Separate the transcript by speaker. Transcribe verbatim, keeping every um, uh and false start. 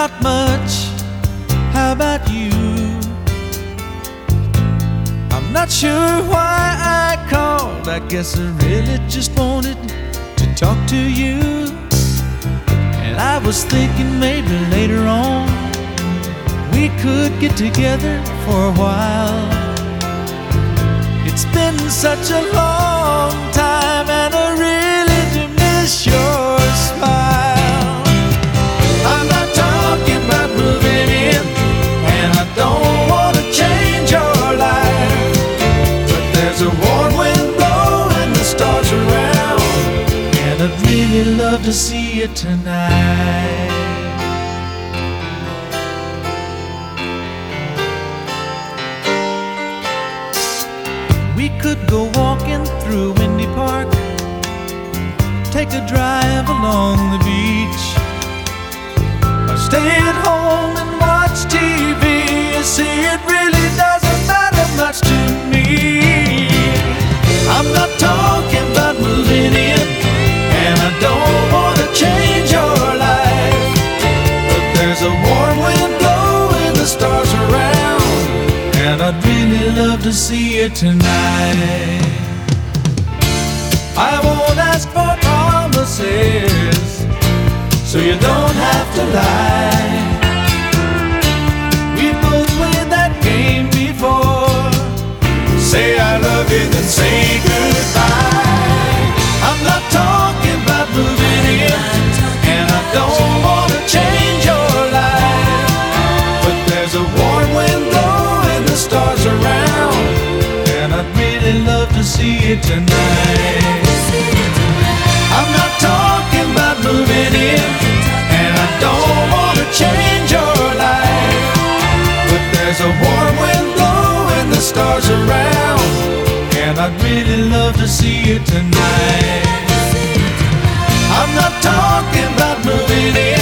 Speaker 1: Not much, how about you? I'm not sure why I called. I guess I really just wanted to talk to you. And I was thinking maybe later on we could get together for a while. It's been such a long time and I really do miss your smile. I'm not talking about moving in, and I don't want to change your life, but there's a warm wind blowing the stars around, and I'd really love to see you tonight. We could go walking through Windy Park, take a drive along the beach, or stay at home and watch T V. You see, it really doesn't matter much to me. I'm not talking about moving in, and I don't want to change your life, but there's a warm wind blowing the stars around, and I'd really love to see you tonight. I won't ask for promises, so you don't have to lie. We both played that game before. Say I love you, then say goodbye. I'm not talking about moving in, and I don't want to change your life, but there's a warm wind blowing the stars around, and I'd really love to see you tonight. I'm not talking about moving in, and I don't want to change your life, but there's a warm wind blowing the stars around, and I'd really love to see you tonight. I'm not talking about moving in,